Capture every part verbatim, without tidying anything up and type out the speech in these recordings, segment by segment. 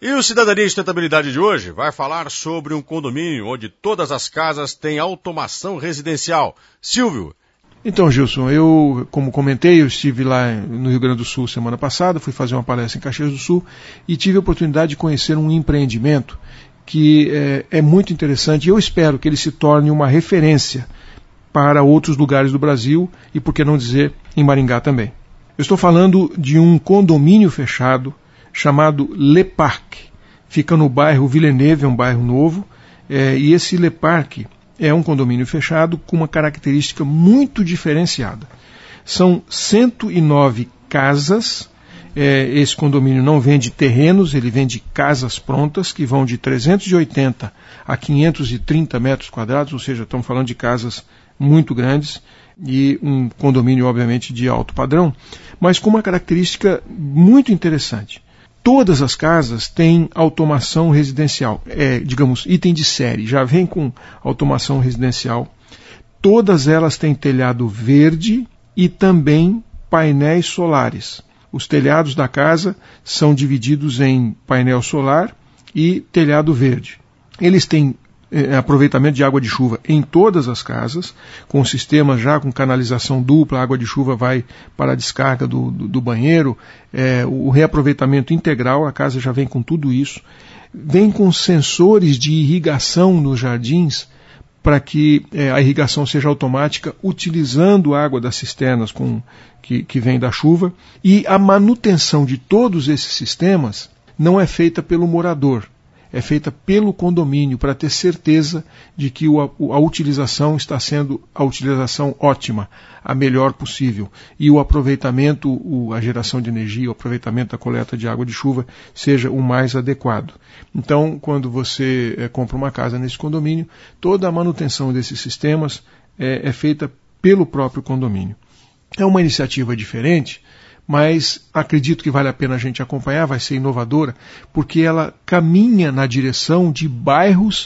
E o Cidadania e Sustentabilidade de hoje vai falar sobre um condomínio onde todas as casas têm automação residencial. Silvio. Então, Gilson, eu, como comentei, eu estive lá no Rio Grande do Sul semana passada, fui fazer uma palestra em Caxias do Sul e tive a oportunidade de conhecer um empreendimento que é, é muito interessante e eu espero que ele se torne uma referência para outros lugares do Brasil e, por que não dizer, em Maringá também. Eu estou falando de um condomínio fechado chamado Le Parc. Fica no bairro Villeneuve, é um bairro novo, é, e esse Le Parc é um condomínio fechado com uma característica muito diferenciada. São cento e nove casas, é, esse condomínio não vende terrenos, ele vende casas prontas, que vão de trezentos e oitenta a quinhentos e trinta metros quadrados, ou seja, estamos falando de casas muito grandes, e um condomínio, obviamente, de alto padrão, mas com uma característica muito interessante. Todas as casas têm automação residencial, é, digamos, item de série, já vem com automação residencial. Todas elas têm telhado verde e também painéis solares. Os telhados da casa são divididos em painel solar e telhado verde. Eles têm é, aproveitamento de água de chuva em todas as casas, com sistemas já com canalização dupla, a água de chuva vai para a descarga do, do, do banheiro, é, o reaproveitamento integral, a casa já vem com tudo isso. Vem com sensores de irrigação nos jardins, para que é, a irrigação seja automática, utilizando a água das cisternas com, que, que vem da chuva. E a manutenção de todos esses sistemas não é feita pelo morador, é feita pelo condomínio, para ter certeza de que o, a, a utilização está sendo a utilização ótima, a melhor possível, e o aproveitamento, o, a geração de energia, o aproveitamento da coleta de água de chuva seja o mais adequado. Então, quando você é, compra uma casa nesse condomínio, toda a manutenção desses sistemas é, é feita pelo próprio condomínio. É uma iniciativa diferente, mas acredito que vale a pena a gente acompanhar, vai ser inovadora, porque ela caminha na direção de bairros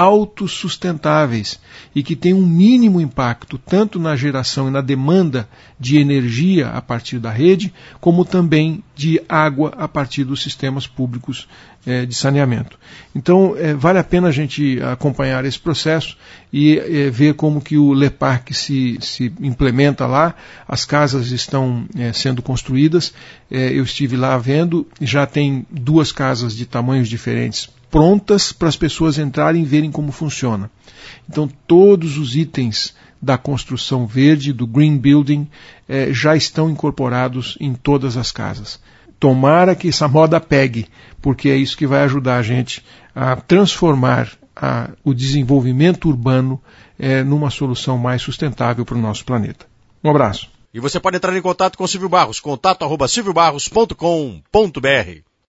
autossustentáveis e que tem um mínimo impacto tanto na geração e na demanda de energia a partir da rede, como também de água a partir dos sistemas públicos eh, de saneamento. Então, eh, vale a pena a gente acompanhar esse processo e eh, ver como que o Le Parc se, se implementa lá. As casas estão eh, sendo construídas, eh, eu estive lá vendo, já tem duas casas de tamanhos diferentes prontas para as pessoas entrarem e verem como funciona. Então, todos os itens da construção verde, do Green Building, eh, já estão incorporados em todas as casas. Tomara que essa moda pegue, porque é isso que vai ajudar a gente a transformar a, o desenvolvimento urbano eh, numa solução mais sustentável para o nosso planeta. Um abraço. E você pode entrar em contato com o Silvio Barros, contato arroba silvio barros ponto com ponto br.